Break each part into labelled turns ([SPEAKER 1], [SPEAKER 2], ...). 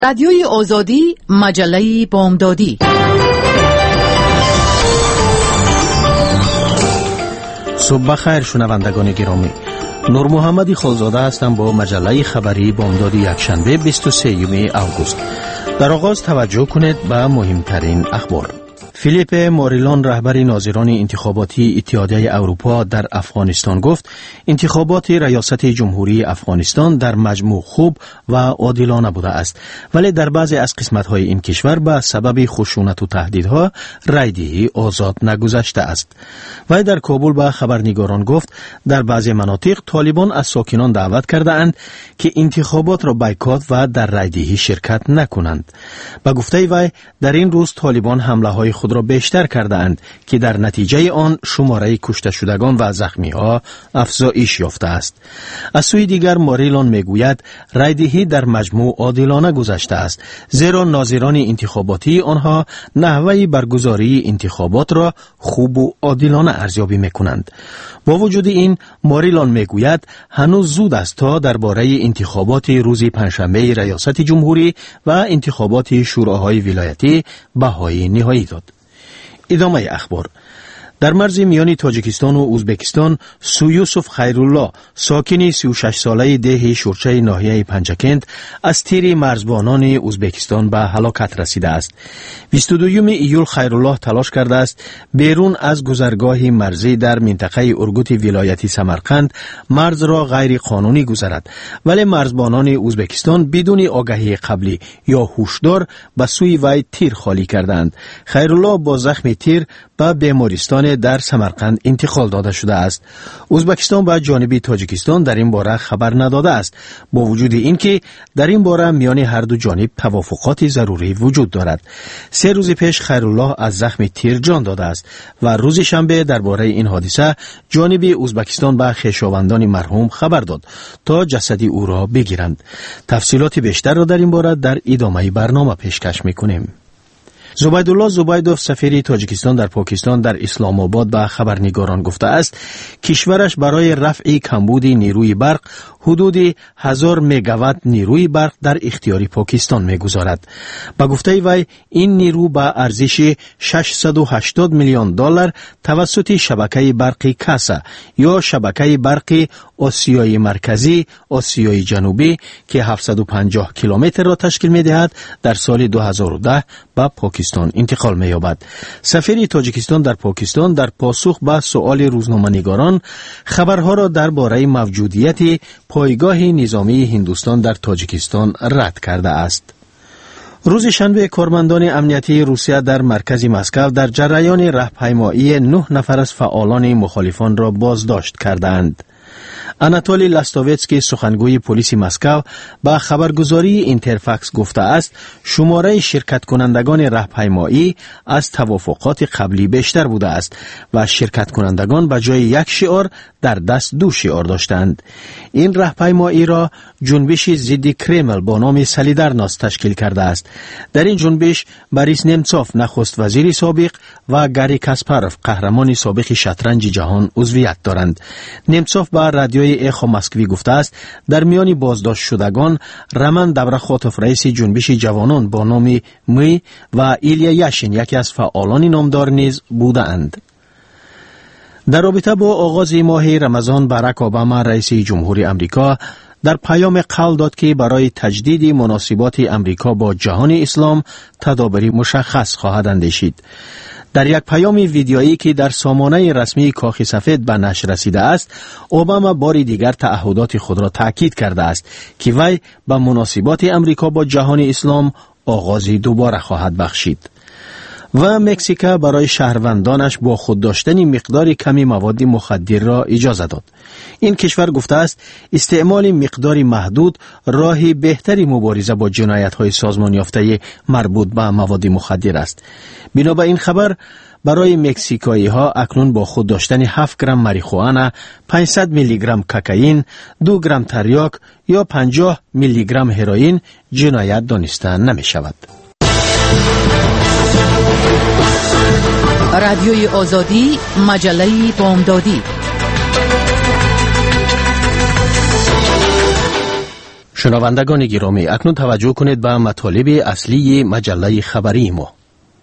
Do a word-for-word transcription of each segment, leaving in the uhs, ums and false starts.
[SPEAKER 1] رادیوی آزادی، مجله بامدادی.
[SPEAKER 2] صبح بخیر شنوندگان گرامی. نور محمدی خالزاده هستم با مجله خبری بامداد یکشنبه بیست و سوم آگوست. در آغاز توجه کنید به مهمترین اخبار. فیلیپ موریلون رهبر ناظران انتخاباتی اتحادیه اروپا در افغانستان گفت انتخابات ریاست جمهوری افغانستان در مجموع خوب و عادلانه بوده است، ولی در بعضی از قسمت‌های این کشور به سبب خشونت و تهدیدها رایدهی آزاد نگذشته است. و در کابل به خبرنگاران گفت در بعضی مناطق طالبان از ساکنان دعوت کرده اند که انتخابات را بایکات و در رایدهی شرکت نکنند. به گفته وی در این روز طالبان حمله‌های خود را بیشتر کرده اند که در نتیجه آن شماره کشته شدگان و زخمی ها افزایش یافته است. از سوی دیگر موریلون میگوید رایدهی در مجموع عادلانه گذشته است، زیرا ناظران انتخاباتی آنها نحوه برگزاری انتخابات را خوب و عادلانه ارزیابی میکنند. با وجود این موریلون میگوید هنوز زود است تا درباره انتخابات روز پنجشنبه ریاست جمهوری و انتخابات شوراهای ولایتی بهای نهایی داد. ادامه اخبار. در مرز میان تاجیکستان و ازبکستان سویوسف خیرالله ساکن سی و شش ساله ده شورچه ناحیه پنجکند از تیر مرزبانان ازبکستان به هلاکت رسیده است. بیست و دوم ایول خیرالله تلاش کرده است بیرون از گذرگاه مرزی در منطقه ارگوت ولایتی سمرقند مرز را غیر قانونی گذرد، ولی مرزبانان ازبکستان بدون آگاهی قبلی یا هوشدار به سوی وی تیر خالی کردند. خیرالله با زخم تیر به بیمارستان در سمرقند انتقال داده شده است. ازبکستان به جانب تاجیکستان در این باره خبر نداده است، با وجود اینکه در این باره میان هر دو جانب توافقات ضروری وجود دارد. سه روز پیش خیرالله از زخم تیر جان داده است و روز شنبه درباره این حادثه جانب ازبکستان به خویشاوندان مرحوم خبر داد تا جسد او را بگیرند. تفصیلات بیشتر را در این باره در ادامه برنامه پیشکش میکنیم. زبیدالله زبیدوف سفیر تاجیکستان در پاکستان در اسلام آباد به خبرنگاران گفته است کشورش برای رفع کمبود نیروی برق حدود هزار مگاوات نیروی برق در اختیار پاکستان میگذارد. به گفته وی این نیرو به ارزش ششصد و هشتاد میلیون دلار توسط شبکه برقی کاسا یا شبکه برقی آسیای مرکزی آسیای جنوبی که هفتصد و پنجاه کیلومتر را تشکیل می‌دهد در سال دو هزار و ده به پاکستان انتقال می‌یابد. سفیر تاجیکستان در پاکستان در پاسخ به سؤال روزنامه‌نگاران خبرها را درباره موجودیت پایگاه نظامی هندوستان در تاجیکستان رد کرده است. روز شنبه کارمندان امنیتی روسیه در مرکز مسکو در جریان راهپیمایی نه نفر از فعالان مخالفان را بازداشت کردند. آناتولی لاستوویتسکی سخنگوی پلیس مسکو با خبرگزاری اینترفاکس گفته است شماره شرکت کنندگان راهپیمایی از توافقات قبلی بیشتر بوده است و شرکت کنندگان به جای یک شعار در دست دو شعار داشتند. این راهپیمایی را جنبش ضد کرمل با نام سالیدارنوس تشکیل کرده است. در این جنبش بوریس نمتسوف نخست وزیر سابق و گاری کاسپاروف قهرمان سابق شطرنج جهان عضویت دارند. نمتسوف با رادیوی اخو مسکوی گفته است در میان بازداشت شدگان رمن دبرخوتوف رئیس جنبش جوانان با نام می و ایلیا یاشین یکی از فعالان نامدار نیز بودند. در رابطه با آغاز ماه رمضان باراک اوباما رئیس جمهوری امریکا در پیام قول داد که برای تجدید مناسبات امریکا با جهان اسلام تدابیری مشخص خواهد اندیشید. در یک پیام ویدیویی که در سامانه رسمی کاخ سفید به نشر رسیده است، اوباما بار دیگر تعهدات خود را تأکید کرده است که وی به مناسبات امریکا با جهان اسلام آغاز دوباره خواهد بخشید. و مکزیک برای شهروندانش با خود داشتن مقدار کمی مواد مخدر را اجازه داد. این کشور گفته است استعمال مقدار محدود راه بهتری مبارزه با جنایت‌های سازمان یافته مربوط به مواد مخدر است. بنابر این خبر برای مکزیکایی ها اکنون با خود داشتن هفت گرم ماریخوانا، پانصد میلی گرم کوکائین، دو گرم تریاک یا پنجاه میلی گرم هروئین جنایت دانسته نمی شود.
[SPEAKER 1] رادیوی آزادی، مجله بامدادی.
[SPEAKER 2] شنوندگان گرامی، اکنون توجه کنید به مطالب اصلی مجله خبری ما.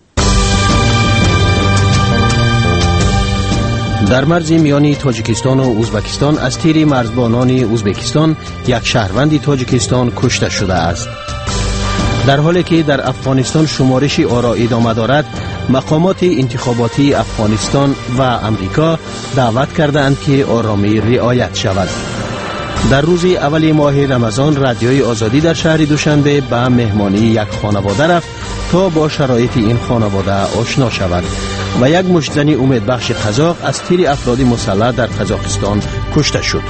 [SPEAKER 2] در مرز میانی تاجیکستان و ازبکستان از تیر مرزبانان ازبکستان یک شهروند تاجیکستان کشته شده است. در حالی که در افغانستان شمارش آرا ادامه دارد، مقامات انتخاباتی افغانستان و امریکا دعوت کردند که آرامی رعایت شود. در روز اول ماه رمضان رادیوی آزادی در شهر دوشنبه به مهمانی یک خانواده رفت تا با شرایط این خانواده آشنا شود و یک مشتزن امیدبخش قزاق از تیر افراد مسلح در قزاقستان کشته شد.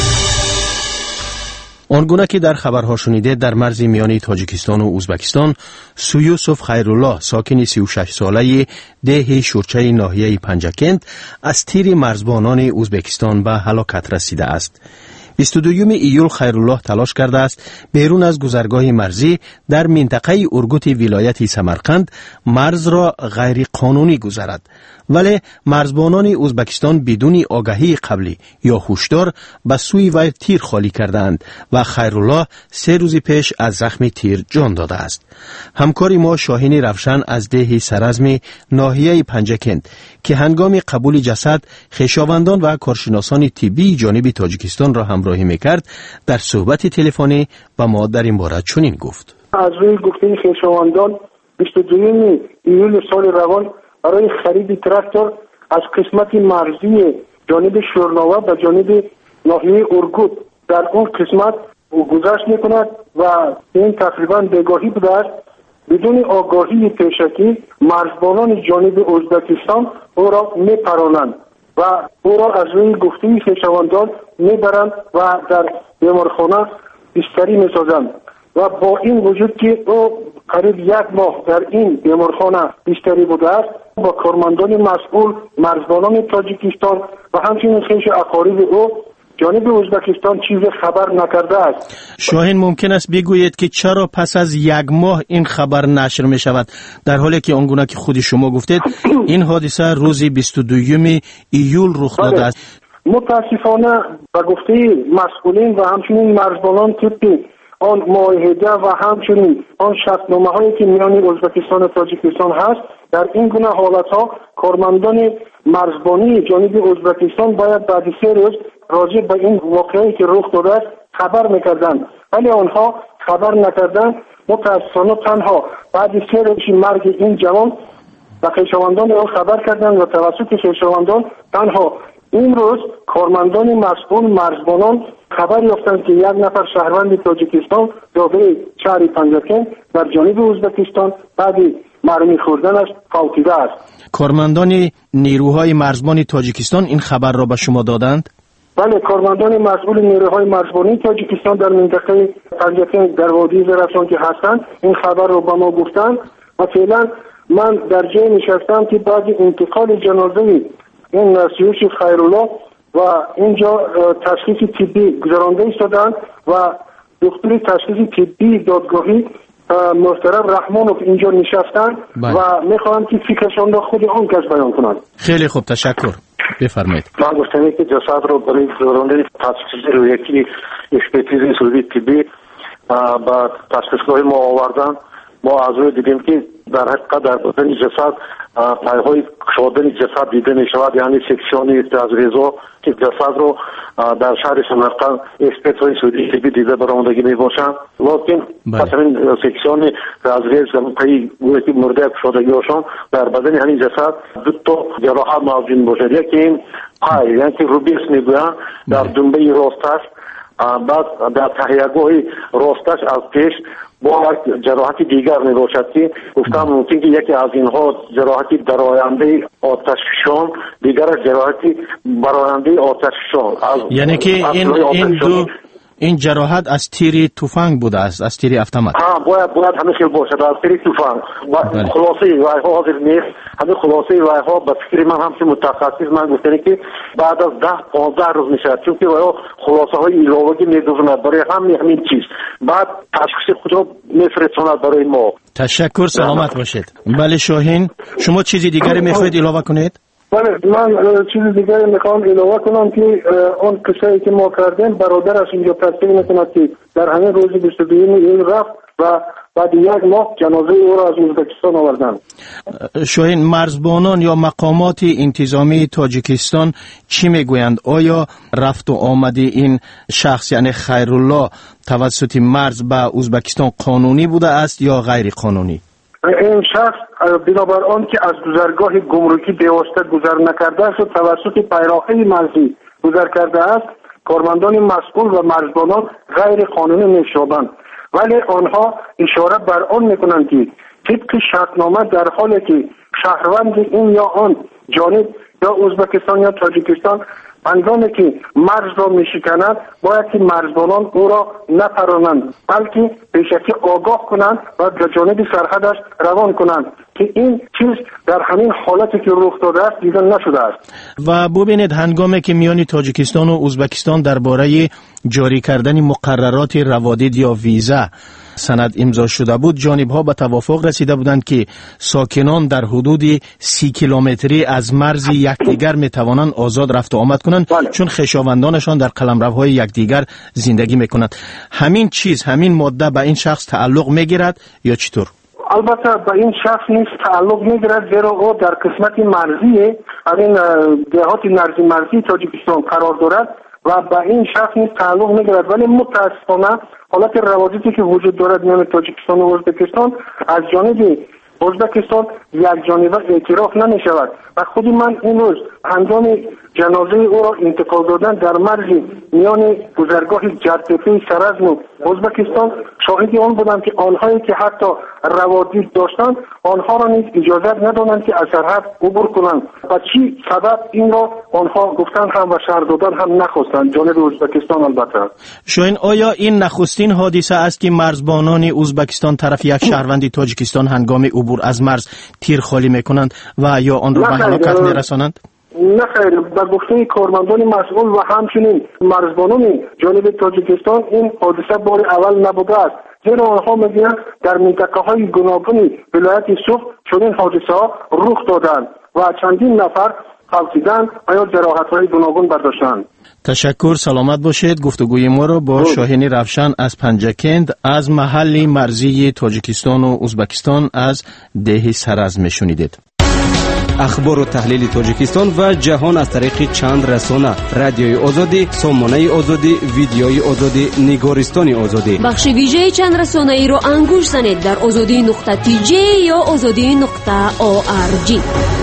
[SPEAKER 2] آنگونه که در خبرها شنیده، در مرز میانی تاجیکستان و ازبکستان سویوسف خیرالله ساکن سی و شش ساله ده شورچه ناحیه پنجکند از تیر مرزبانان ازبکستان به هلاکت رسیده است. بیست و دوم ایول خیرالله تلاش کرده است بیرون از گذرگاه مرزی در منطقه ارگوت ولایت سمرقند مرز را غیر قانونی گذرد، ولی مرزبانان ازبکستان بدون آگاهی قبلی یا هشدار به سوی وی تیر خالی کردند و خیرالله سه روز پیش از زخم تیر جان داده است. همکار ما شاهین روشن از ده سرزم ناحیه پنجکند که هنگام قبول جسد خویشاوندان و کارشناسان طبی جانب تاجیکستان را همراهی میکرد، در صحبت تلفنی با ما در این باره چنین گفت:
[SPEAKER 3] از روی گفته خویشاوندان بیست و دوم ایول سال روان برای خرید تراکتور از قسمت مرزی جانب شورناوه به جانب ناحیه ارگوت در اون قسمت گذشت میکند و این تقریبا بگاهی بوده است. بدون آگاهی پیشکی مرزبانان جانب ازبکستان او را میپرانند و او را از روی گفته خویشاوندان میبرند و در بیمارخانه بستری میسازند و با این وجود که او قریب یک ماه در این بیمارخانه بستری بوده است، با کارمندان مسئول مرزبانان تاجیکستان و همچنین خویش اقارب او جانب ازبکستان چیز خبر نکرده است.
[SPEAKER 2] شاهین، ممکن است بگویید که چرا پس از یک ماه این خبر نشر می شود، در حالی که آنگونه که خود شما گفتید این حادثه روز بیست و دوم ایول رخ داده است؟
[SPEAKER 3] متاسفانه به گفته مسئولین و همچنین مرزبانان طبق آن معاهده و همچنین آن شرطنامه هایی که میان ازبکستان و تاجیکستان هست، در این گونه حالت ها کارمندان مرزبانی جانب ازبکستان باید بعد سه روز راجع به این واقعی که رخ داده است خبر میکردند، ولی آنها خبر نکردند. متاسفانه تنها بعد سه روز مرگ این جوان و خویشاوندان او خبر کردند و توسط خویشاوندان تنها این روز کارمندان مسئول مرزبانان خبر یافتند که یک نفر شهروند تاجیکستان داخل شهر پنجکند در جانب ازبکستان بعد مرمی خوردنش فوتیده است.
[SPEAKER 2] کارمندان نیروهای مرزبانی تاجیکستان این خبر را به شما دادند؟
[SPEAKER 3] بله، کارمندان مسئول نیروهای مرزبانی تاجیکستان در منطقه پنجکند در وادی زرافشان که هستند این خبر را به ما گفتند و فعلا من در جای نشستم که بعد انتقال جنازه این سویوسف خیرالله و اینجا تشخیص طبی گذرانده ایستادند و دکتر تشخیص طبی دادگاهی محترم رحمانوف اینجا نشستند و میخواهم که فکرشان را خود آن کس بیان کنند.
[SPEAKER 2] خیلی خوب، تشکر. بفرمایید.
[SPEAKER 4] من گفتم که جسد رو برای گذرانده تشخیص رویکی اکسپرتیز سوری طبی با تشخیصگاه ما آوردن. ما از روی دیدیم که در حقیقت در بدن جسد پایهای شدن جسد دیده می شود، یعنی سکسیونی از غذا که جسد رو در شهر سمرقند اسپیت های سعودی طبی دیده برآمدگی می باشند، لیکن مثلا سکسیون از غذا پای گویا که مرده شدگی هاشون در بدن همین جسد دو تا جراحت موجود باشد. یکی این پای یعنی که روبیس می گویند در دنبه راستش، بعد در تهیهگاه راستش از پیش با جراحتی دیگر می باشد که گفتم ممکن که یکی از اینها جراحتی در آینده آتش فشان، دیگر جراحتی بر آینده آتش فشان.
[SPEAKER 2] یعنی که این این دو این جراحت از تیر تفنگ بوده است، از تیر اتومات.
[SPEAKER 4] ها باید باید همیشه باشد از تیر تفنگ. خلاصه وای ها حاضر نیست. همین خلاصه وای ها به فکر من هم متخصص من گفتم که بعد از ده پانزده روز میشه، چون که وای خلاصه های علاوه‌ای میدوزند برای همین همین چیز بعد تشخیص خود میفرستند برای ما.
[SPEAKER 2] تشکر، سلامت باشید. بله شاهین، شما چیزی دیگری میخواهید علاوه کنید؟
[SPEAKER 3] بله، من چیز دیگه میخوام اضافه کنم که اون قصه‌ای که ما کردیم برادرش اینجا تصدیق میکند که در همین روز بیست و دوم این رفت و بعد یک ماه جنازه او را از ازبکستان آوردن.
[SPEAKER 2] شاهین، مرزبانان یا مقامات انتظامی تاجیکستان چی میگویند؟ آیا رفت و آمد این شخص یعنی خیرالله توسط مرز به ازبکستان قانونی بوده است یا غیر قانونی؟
[SPEAKER 3] این شخص بنابر آن که از گذرگاه گمرکی بواسطه گذر نکرده است و توسط پیراهه مرزی گذر کرده است، کارمندان مسئول و مرزبانان غیر قانونی می‌شوند، ولی آنها اشاره بر آن میکنند که طبق شرطنامه در حالی که شهروند این یا آن جانب یا ازبکستان یا تاجیکستان هنگامی که مرز را میشکند باید که مرزبانان او را نپرانند، بلکه پیشکی آگاه کنند و به جانب سرحدش روان کنند که این چیز در همین حالتی که رخ داده است دیده نشده است.
[SPEAKER 2] و ببینید هنگامی که میان تاجیکستان و ازبکستان درباره جاری کردن مقررات روادید یا ویزا سند امضا شده بود، جانب‌ها به توافق رسیده بودند که ساکنان در حدود سی کیلومتری از مرز یکدیگر میتوانند آزاد رفت و آمد کنند،
[SPEAKER 3] بله.
[SPEAKER 2] چون خویشاوندانشان در قلمروهای یکدیگر زندگی میکنند. همین چیز، همین ماده به این شخص تعلق میگیرد یا چطور؟
[SPEAKER 3] البته به این شخص نیست تعلق میگیرد، زیرا او در قسمت مرزی همین دهات مرزی مرزی تاجیکستان قرار دارد و به این شخص نیست تعلق میگیرد، ولی متاسفانه حالت روابطی که وجود دارد میان تاجیکستان و ازبکستان از جانب ازبکستان یک جانبه اعتراف نمی شود و خود من این روز هنگام جنازه او را انتقال دادن در مرز میان گذرگاه جدتپه سرزم و ازبکستان شاهد آن بودم که آنهایی که حتی روادید داشتند آنها را نیز اجازه ندادند که از سرحد عبور کنند و چی سبب این را آنها گفتن هم و شهر دادن هم نخواستند جانب ازبکستان. البته
[SPEAKER 2] شاین، آیا این نخستین حادثه است که مرزبانان ازبکستان طرف یک شهروند تاجیکستان هنگام عبور از مرز تیر خالی میکنند و یا آن را به هلاکت میرسانند؟
[SPEAKER 3] نه خیر، به گفته کارمندان مسئول و همچنین مرزبانان جانب تاجیکستان این حادثه بار اول نبوده است، زیرا آنها میگویند در منطقه های گوناگون ولایت سوخت چنین حادثه ها رخ دادند و چندین نفر خلصیدند و یا جراحت های گوناگون برداشتند.
[SPEAKER 2] تشکر، سلامت باشید. گفتگوی ما را با شاهین روشن از پنجکند از محل مرزی تاجیکستان و ازبکستان از ده سرز میشنیدید.
[SPEAKER 5] اخبار و تحلیل تاجیکستان و جهان از طریق چند رسانه: رادیوی آزادی، سامانه آزادی، ویدیوی آزادی، نگارستان آزادی.
[SPEAKER 6] بخش ویژه چند رسانه ای را انگوش زنید در آزادی نقطه تی جی یا آزادی نقطه او آر جی.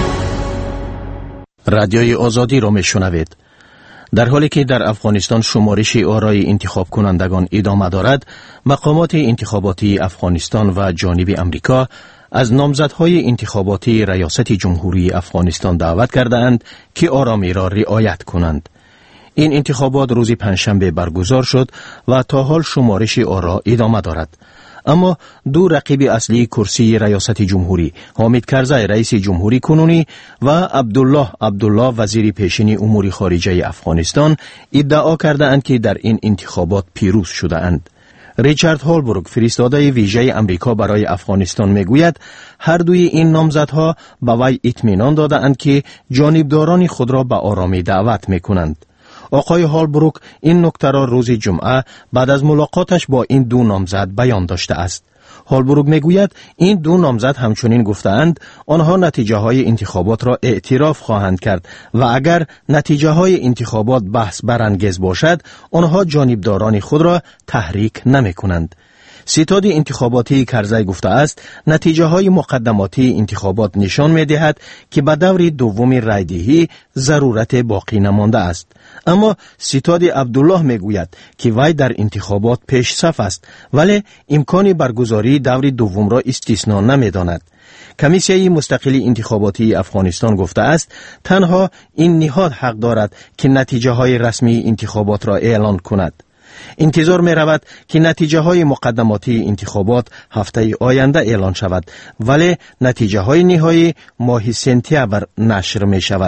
[SPEAKER 2] رادیوی آزادی را میشنوید. در حالی که در افغانستان شمارش آرای انتخاب کنندگان ادامه دارد، مقامات انتخاباتی افغانستان و جانب امریکا از نامزدهای انتخاباتی ریاست جمهوری افغانستان دعوت کردند که آرامی را رعایت کنند. این انتخابات روز پنجشنبه برگزار شد و تا حال شمارش آرا ادامه دارد. اما دو رقیب اصلی کرسی ریاست جمهوری، حامد کرزی رئیس جمهوری کنونی و عبدالله عبدالله وزیر پیشین امور خارجه افغانستان ادعا کردند که در این انتخابات پیروز شده‌اند. ریچارد هولبروک، فرستاده ویژه امریکا برای افغانستان، میگوید هر دوی این نامزدها به وی اطمینان داده‌اند که جانبداران خود را به آرامی دعوت میکنند. آقای هولبروک این نکته را روز جمعه بعد از ملاقاتش با این دو نامزد بیان داشته است. هولبروک میگوید این دو نامزد همچنین گفتند آنها نتیجه های انتخابات را اعتراف خواهند کرد و اگر نتیجه های انتخابات بحث برانگیز باشد آنها جانبداران خود را تحریک نمی کنند. ستاد انتخاباتی کرزی گفته است نتیجه های مقدماتی انتخابات نشان می دهد که به دور دوم رایدهی ضرورت باقی نمانده است. اما ستاد عبدالله می گوید که وی در انتخابات پیش صف است ولی امکان برگزاری دور دوم را استثنا نمی داند. کمیسیه مستقل انتخاباتی افغانستان گفته است تنها این نهاد حق دارد که نتیجه های رسمی انتخابات را اعلان کند. انتظار می رود که نتیجه های مقدماتی انتخابات هفته آینده اعلان شود ولی نتیجه های نهایی ماه سپتامبر نشر می شود.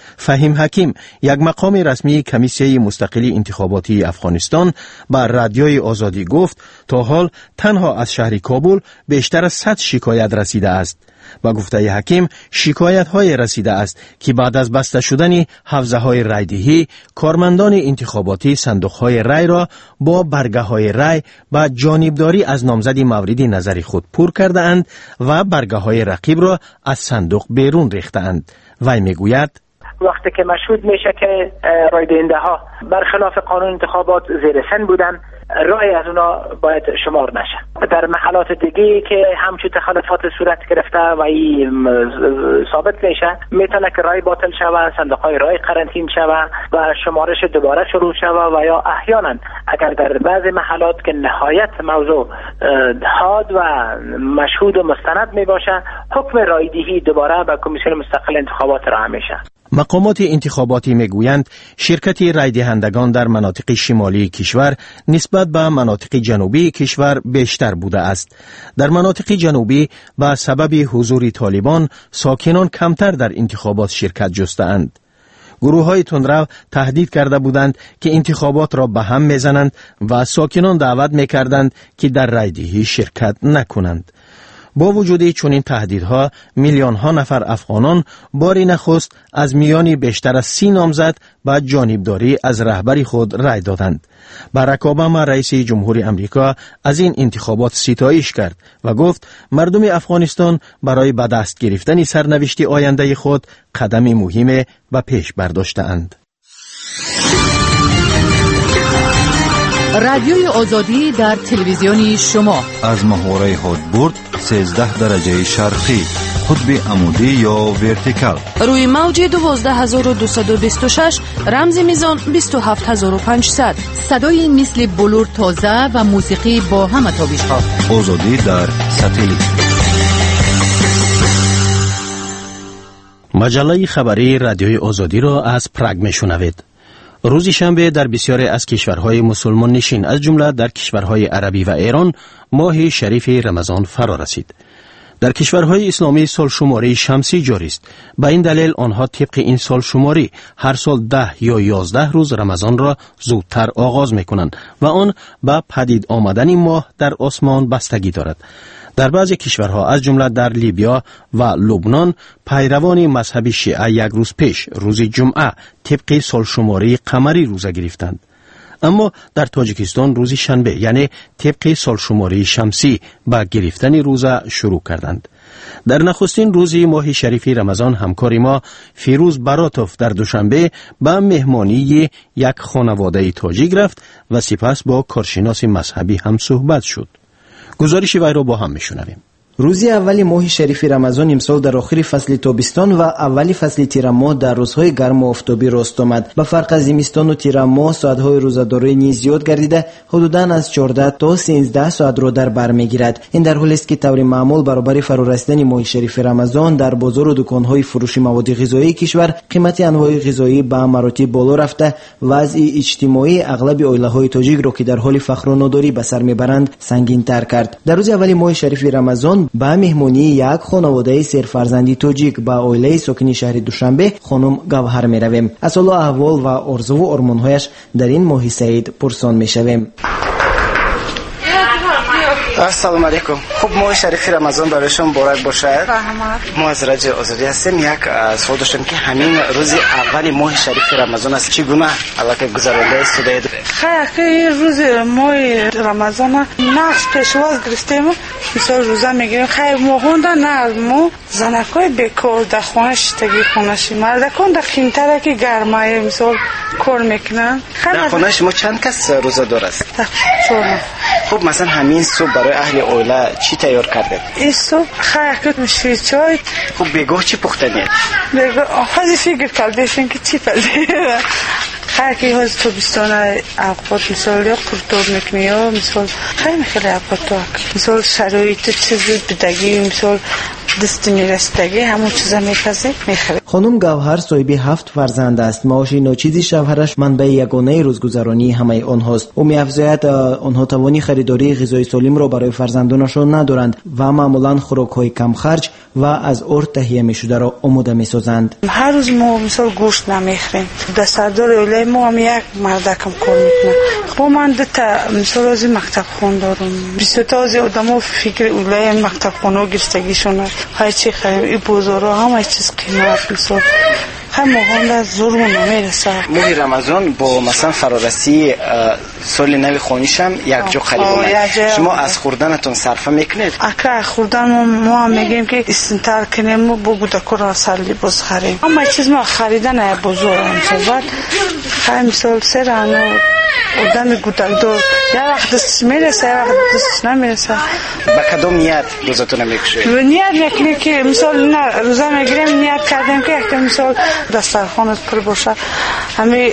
[SPEAKER 2] فهیم حکیم، یک مقام رسمی کمیسیه مستقلی انتخاباتی افغانستان، با رادیوی آزادی گفت تا حال تنها از شهر کابل بیشتر از صد شکایت رسیده است. با گفته حکیم، شکایت های رسیده است که بعد از بسته شدن حوزه های رایدهی، کارمندان انتخاباتی صندوق های رای را با برگه های رای با جانبداری از نامزد مورد نظر خود پر کرده اند و برگه های رقیب را از صندوق بیرون ریخته اند. وی میگوید
[SPEAKER 7] وقتی که مشهود میشه که رای دهنده ها برخلاف قانون انتخابات زیر سن بودن، رای از اونا باید شمار نشه. در محلات دیگه که همچون تخلفات صورت گرفته و این ثابت میشه، میتونه که رای باطل شوه، صندوقهای رای قرنطین شوه و شمارش دوباره شروع شوه و یا احیانا اگر در بعضی محلات که نهایت موضوع حاد و مشهود و مستند میباشه، حکم رایدهی دوباره به کمیسیون مستقل انتخابات را میشه.
[SPEAKER 2] مقامات انتخاباتی میگویند شرکت رای دهندگان در مناطق شمالی کشور نسبت به مناطق جنوبی کشور بیشتر بوده است. در مناطق جنوبی به سبب حضور طالبان ساکنان کمتر در انتخابات شرکت جستند. گروه های تندرو تهدید کرده بودند که انتخابات را به هم میزنند و ساکنان دعوت میکردند که در رایدهی شرکت نکنند. با وجود چنین تهدیدها، میلیون ها نفر افغانان باری نخست از میان بیشتر از سی نامزد با جانبداری از رهبر خود رای دادند. باراک اوباما رئیس جمهوری امریکا از این انتخابات ستایش کرد و گفت مردم افغانستان برای به دست گرفتن سرنوشت آینده خود قدم مهم به پیش برداشته‌اند.
[SPEAKER 1] رادیوی آزادی در تلویزیون شما
[SPEAKER 8] از محوره هادبورد سیزده درجه شرقی، قطب عمودی یا ورتیکال،
[SPEAKER 9] روی موج دوازده هزار و دویست و بیست و شش، رمز میزان بیست و هفت هزار و پانصد.
[SPEAKER 1] صدای مثل بلور تازه و موسیقی با همه تابش ها.
[SPEAKER 8] آزادی در ساتلیت.
[SPEAKER 2] مجله خبری رادیوی آزادی را از پراگ میشنوید. روز شنبه در بسیاری از کشورهای مسلمان نشین از جمله در کشورهای عربی و ایران ماه شریف رمضان فرا رسید. در کشورهای اسلامی سال شماری شمسی جاری است. به این دلیل آنها طبق این سال شماری هر سال ده یا یازده روز رمضان را زودتر آغاز میکنند و آن به پدید آمدن ماه در آسمان بستگی دارد. در بعضی کشورها از جمله در لیبیا و لبنان پیروان مذهب شیعه یک روز پیش روز جمعه طبق سال شماری قمری روزه گرفتند. اما در تاجیکستان روز شنبه یعنی طبق سال شماری شمسی با گرفتن روزه شروع کردند. در نخستین روزی ماه شریف رمضان همکار ما فیروز براتوف در دوشنبه به مهمانی یک خانواده تاجیک رفت و سپس با کارشناس مذهبی هم صحبت شد. گزارش وی را با هم میشنویم.
[SPEAKER 10] روزی اولی ماه شریف رمضان امسال در آخر فصل تابستان و اولی فصل تیر ماه در روزهای گرم و آفتابی راست آمد. به فرق از زمستان و تیر ماه ساعت‌های روزه‌داری نیز زیاد گردیده، حدوداً از چهارده تا سیزده ساعت را در بر میگیرد. این در حالی است که طور معمول برابر فرا رسیدن ماه شریف رمضان در بازار و دکان‌های فروش مواد غذایی کشور قیمت انواع غذایی به مراتب بالا رفته، وضع اجتماعی اغلب عائله‌های تاجیک را که در حال فقر و ناداری به سر میبرند سنگین‌تر کرد. در روز اولی ماه شریف رمضان با مهمانی یک خانواده سرفرزندی تاجیک با عائله ساکن شهر دوشنبه خانم گوهر می رویم. از حال احوال و آرزو و آرمان‌هایش در این ماه سعید پرسان می شویم.
[SPEAKER 11] السلام علیکم. خوب ماه شریف رمضان برای شما مبارک باشه. ما از رادیو آزادی هستیم. یک سوال داشتم که همین روز اول ماه شریف رمضان است چگونه علاقه گذرانده است؟
[SPEAKER 12] خیلی روز ماه رمضان نقش پیشواز گرفتیم، مثلا روزه میگیریم. خیلی مهونده نه ما زنکای بیکار در خانه شتگی خونشی، مردکان در خیمتره که گرمایه مثلا کار میکنن.
[SPEAKER 11] در خانه شما چند کس روزه دار است؟
[SPEAKER 12] چهار.
[SPEAKER 11] خب مثلا همین صبح برای اهل عائله چی تیار کردید؟
[SPEAKER 12] این صبح خیلی میشه چای.
[SPEAKER 11] خب بگاه چی پختنید؟
[SPEAKER 12] بگاه خیلی فکر کردیم که چی پزید. خیلی هاز تو بیستانه اوقات مثال یا پرتاب میکنی یا مثال خیلی خیلی اوقات تو مثال شرایط چیزی بدگی مثال دست میرستگی همون چیزا میپزید میخوری.
[SPEAKER 10] خانم گوهر صاحب هفت فرزند است. معاش ناچیز شوهرش منبع یگانه روزگذرانی همه آنهاست. او می‌افزاید آنها توانی خریداری غذای سالم را برای فرزندانشان ندارند و معمولاً خوراک‌های کم خرج و از ارد تهیه می‌شده را آماده می‌سازند.
[SPEAKER 12] هر روز ما مثلا گوشت نمی‌خوریم. در سردار اولای ما هم یک مردکم کار می‌کنه. خب من دو تا مثلا از مکتب خون دارم. بیست تا از آدم‌ها فکر اولای مکتب خونه گرفتگیشون هر چی خریم این بازارها همه چیز قیمت مثلا هم مهان زور نمیرسه.
[SPEAKER 11] ماه رمضان با مثلا فرارسی سال نو خونیشم یک جو خرید اومد. شما از خوردنتون صرفه میکنید؟
[SPEAKER 12] اکر خوردن ما هم میگیم که استنتار کنیم و بگوده کرا سالی باز خریم. همه چیز ما خریدن بزرگ هم خیلی مثال سرانو آدم گودکدار یا وقت دست میرسه یا وقت دست نمیرسه.
[SPEAKER 11] با کدام نیت روزتون میکشید؟
[SPEAKER 12] نیت میکنیم که مثال نه روزه میگیریم نیت کردیم که مثال دسترخوانت پر باشه، همه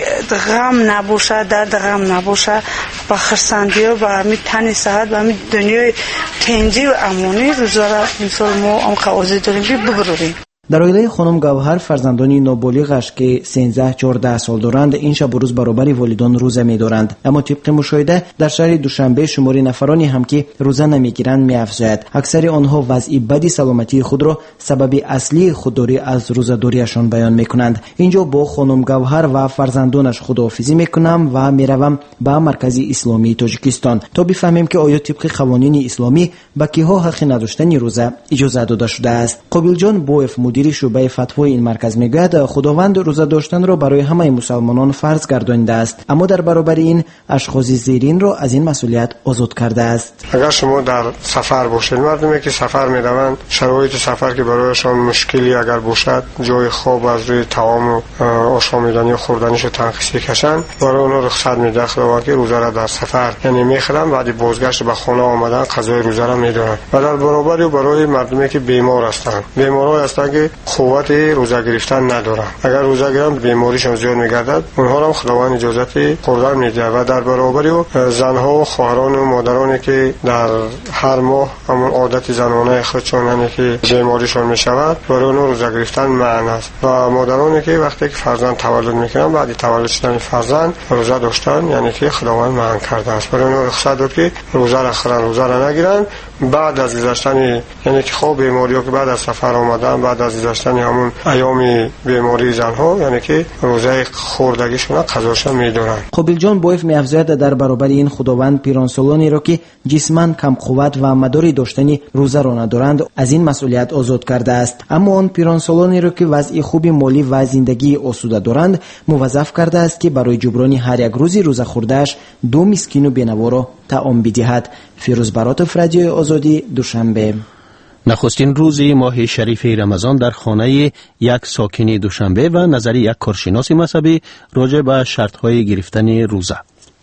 [SPEAKER 12] غم نباشه، درد غم نباشه، با خرسندی و با همه تن صحت و همه دنیای تنجی و امانی روزه را مثال ما هم خوازی داریم که ببروریم.
[SPEAKER 10] در عائله خانم گوهر فرزندانی نابالغش که سیزده چهارده سال دارند این شب و روز برابر والدان روزه می‌دارند، اما طبق مشاهده در شهر دوشنبه شمار نفرانی هم که روزه نمی‌گیرند می‌افزاید. اکثر آنها وضع بد سلامتی خود را سبب اصلی خودداری از روزه‌داریشان بیان می‌کنند. اینجا با خانم گوهر و فرزندانش خداحافظی می‌کنم و می‌روم به مرکز اسلامی تاجیکستان تا بفهمیم که آیا طبق قوانین اسلامی به کیها حق نداشتن روزه اجازه داده شده است. قابل جان بوف مدیر شعبه فتوای این مرکز میگوید خداوند روزه داشتن را برای همه مسلمانان فرض گردانیده است، اما در برابر این اشخاص زیرین را از این مسئولیت آزاد کرده است.
[SPEAKER 13] اگر شما در سفر باشید، مردمی که سفر میروند شرایط سفر که برایشان مشکلی اگر باشد، جای خواب از روی طعام و آشامیدنی و خوردنیش تنقیصی کشند، برای اونها رخصت میده خداوند که روزه را در سفر یعنی میخرن، بعد بازگشت به خانه آمدن قضای روزه را میدونن. و در برابر برای مردمی که بیمار هستند، بیمارای هستند که قوت روزه گرفتن ندارن، اگر روزه گیرن بیماریشون زیاد میگردد، اونها هم خداوند اجازه خوردن میده. و در برابر زنها و خواهران و مادرانی که در هر ماه همون عادت زنانه خودشون یعنی که بیماریشون میشود، برای اونها روزه گرفتن معنی است. و مادرانی که وقتی که فرزند تولد میکنن، بعد تولد شدن فرزند روزه داشتن یعنی که خداوند معنی کرده است، برای اونها رخصت داد که روزه را خورن، روزه را نگیرن. بعد از گذشتن یعنی که خوب بیماری‌ها که بعد از سفر آمدن، بعد از گذشتن همون ایام بیماری زنها یعنی که روزه خوردگیشون قضاشون میدونن.
[SPEAKER 10] قابل جان بوف می‌افزاید در برابر این خداوند پیرانسالانی را که جسماً کم قوت و مداری داشتنی روزه را ندارند از این مسئولیت آزاد کرده است، اما آن پیرانسالانی را که وضع خوب مالی و زندگی آسوده دارند موظف کرده است که برای جبران هر یک روزی روزه خورده‌اش دو مسکین و بینوا را طعام بدهد. فیروز براتوف، رادیو آزادی، دوشنبه.
[SPEAKER 2] نخستین روز ماه شریف رمضان در خانه یک ساکن دوشنبه و نظر یک کارشناس مذهبی راجع به شرط‌های گرفتن روزه.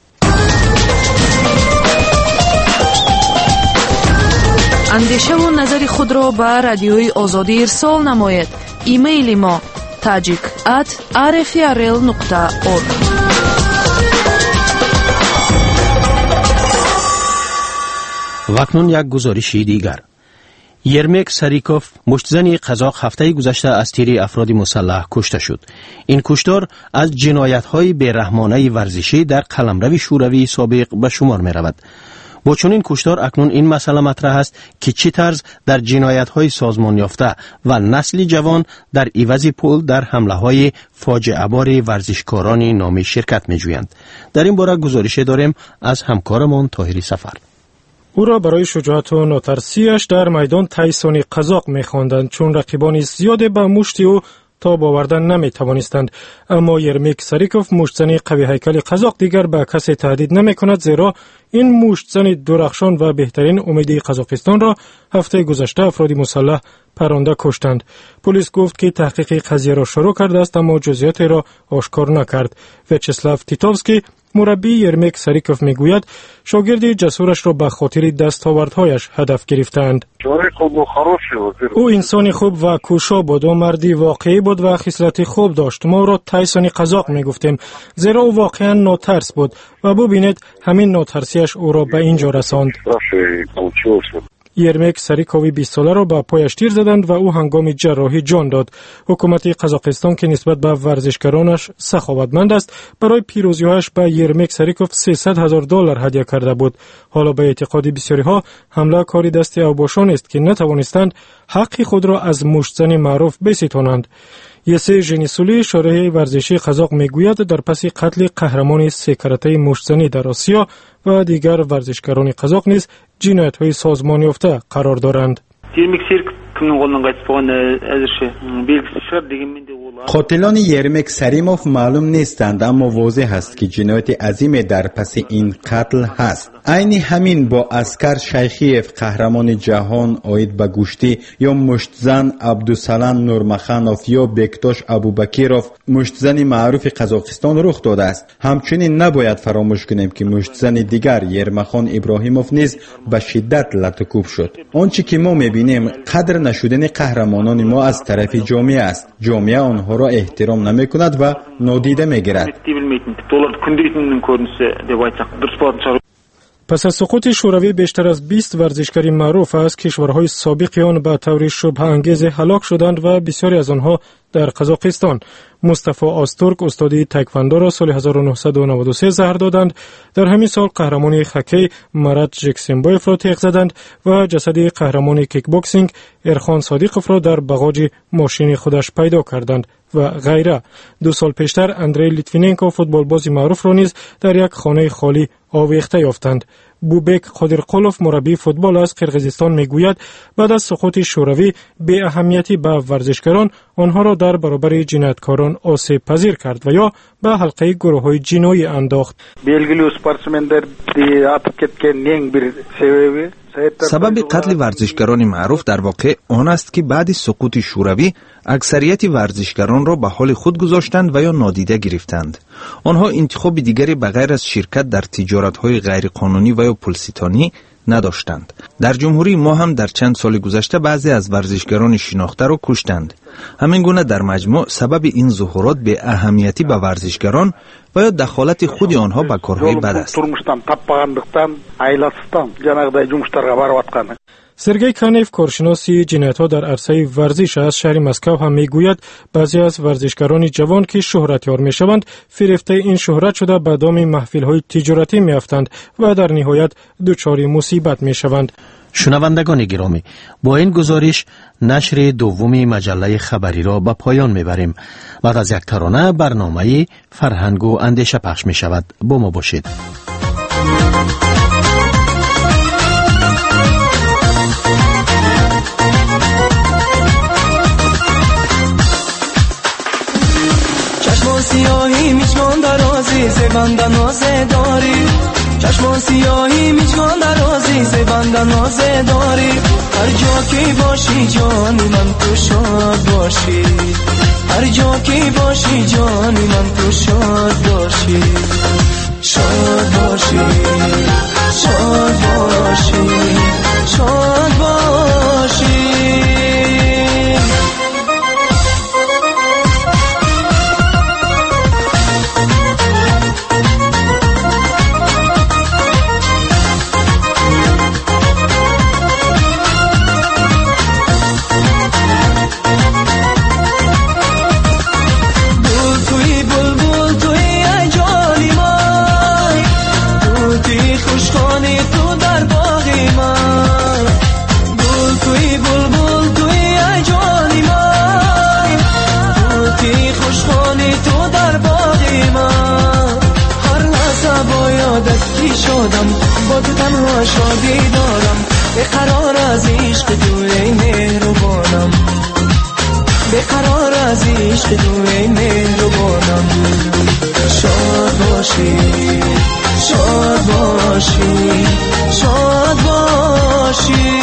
[SPEAKER 9] اندیشه و نظر خود را به رادیوی آزادی ارسال نماید. ایمیل ما tajik at r f r l nokta org.
[SPEAKER 2] و اکنون یک گزارش دیگر. یرمک سریکوف مشتزن قزاق هفته گذشته از تیر افراد مسلح کشته شد. این کشتار از جنایت‌های بی‌رحمانه ورزشی در قلمرو شوروی سابق به شمار می‌رود. با چنین کشتار اکنون این مسئله مطرح است که چه طرز در جنایت‌های سازمان یافته و نسل جوان در عوض پول در حمله‌های فاجعه‌بار ورزشکاران نامی شرکت می‌جویند. در این باره گزارش داریم از همکارمان طاهری سفر.
[SPEAKER 14] او را برای شجاعت و ناترسیش در میدان تایسونی قزاق می‌خواندند، چون رقیبان زیاد به مشت او تاب آوردن نمی‌توانستند. اما یرمیک سریکوف مشتزن قوی هیکل قزاق دیگر به کسی تهدید نمی‌کند، زیرا این مشتزن درخشان و بهترین امیدی قزاقستان را هفته گذشته افراد مسلح پرانده کشتند. پلیس گفت که تحقیق قضیه را شروع کرده است، اما جزئیات را آشکار نکرد. ویچسلاو تیتوفسکی مربی یرمیک سریکوف میگوید شاگرد جسورش را به خاطر دستاوردهایش هدف گرفتند. او انسان خوب و کوشا بود و مردی واقعی بود و خصلت خوب داشت. ما را تایسونی قزاق میگفتیم، زیرا او واقعا ناترس بود و ببینید همین ناترسیش او را به اینجا رساند. یرمک سریکوی بیست ساله را به پایش تیر زدند و او هنگام جراحی جان داد. حکومت قزاقستان که نسبت به ورزشکارانش سخاوتمند است، برای پیروزی‌هایش به یرمک سریکوف سیصد هزار دلار هدیه کرده بود. حالا به اعتقاد بسیاری‌ها حمله کاری دست اوباشان است که نتوانستند حق خود را از مشتزن معروف بستانند. یسه ژنیسولی شارح ورزشی قزاق میگوید در پس قتل قهرمان سه کاراته مشتزنی در آسیا و دیگر ورزشکاران قزاق نیز جنایت‌های سازمان یافته قرار دارند.
[SPEAKER 15] قاتلان یرمک سریموف معلوم نیستند، اما واضح است که جنایت عظیم در پس این قتل هست. عین همین با اسکر شیخیف قهرمان جهان آید به گشتی یا مشتزن عبدالسلام نورمخانوف یا بکتاش ابوبکیروف مشتزن معروف قزاقستان رخ داده است. همچنین نباید فراموش کنیم که مشتزن دیگر یرمخان ابراهیموف نیز به شدت لطکوب شد. آنچه که ما میبینیم قدر نشدن قهرمانان ما از طرف جامعه است. جامعه آنها را احترام نمیکند و نادیده میگیرد.
[SPEAKER 14] پس از سقوط شوروی بیشتر از بیست ورزشکار معروف از کشورهای سابق آن به طور شبه انگیز هلاک شدند و بسیاری از آنها در قزاقستان. مصطفی آستورک استادی تایکواندو را سال هزار و نهصد و نود و سه زهر دادند. در همین سال قهرمان هاکی مرات ژکسنبایف را تیغ زدند و جسد قهرمان کیک بوکسینگ ارخان صادیقوف را در باغچه ماشین خودش پیدا کردند و غیره. دو سال پیشتر اندری لیتویننکو فوتبالباز معروف را نیز در یک خانه خالی آویخته یافتند. بوبک قادرقولوف مربی فوتبال از قرقیزستان میگوید بعد از سقوط شوروی به اهمیتی به ورزشکاران آنها را در برابر جنایتکاران آسیب پذیر کرد و یا به حلقه گروه‌های جنایی انداخت.
[SPEAKER 16] سبب قتل ورزشکاران معروف در واقع آن است که بعد سقوط شوروی اکثریت ورزشکاران را به حال خود گذاشتند و یا نادیده گرفتند. آنها انتخاب دیگری بغیر از شرکت در تجارت‌های غیرقانونی و یا پولستانی نداشتند. در جمهوری ما هم در چند سال گذشته بعضی از ورزشکاران شناخته را کشتند. همین گونه در مجموع سبب این ظهورات به اهمیتی به ورزشکاران و یا دخالت خود آنها به کارهای بد است.
[SPEAKER 14] سرگئی کانیف کارشناسی جنایت‌ها در عرصه ورزش از شهر مسکو هم میگوید بعضی از ورزشکاران جوان که شهرتیار میشوند فریفته این شهرت شده به دام محفل‌های تجارتی میافتند و در نهایت دچار مصیبت میشوند.
[SPEAKER 2] شنوندگان گرامی، با این گزارش نشر دومی مجله خبری را به پایان میبریم. بعد از یک ترانه برنامه فرهنگ و اندیشه پخش می شود. با ما باشید.
[SPEAKER 17] چشم سیاهی میچکن درازی زبند نازه داری، چشم سیاهی میچکن درازی زبند نازه داری، هر جا که باشی جانی من تو شاد باشی، هر جا که باشی جانی من تو شاد باشی، شاد باشی، شاد باشی، شاد باشی. شدم با تو تنها شادی دارم، به قرار از عشق تو ای مهربانم، به قرار از عشق تو ای مهربانم. شاد باشی، شاد باشی، شاد باشی.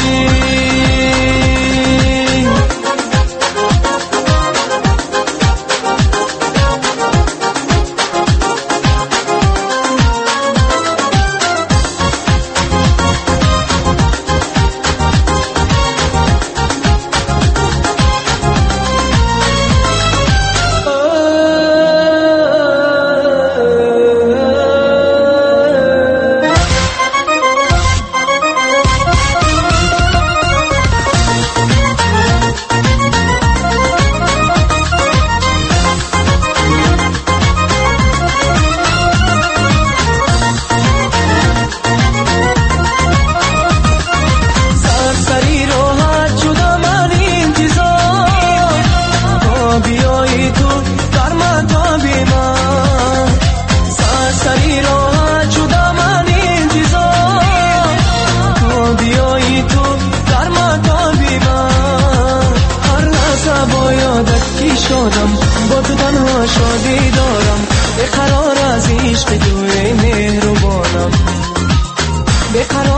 [SPEAKER 17] شادم، با تو تنها شادی دارم، به قرار از عشق تو ای مهربانم، به قرار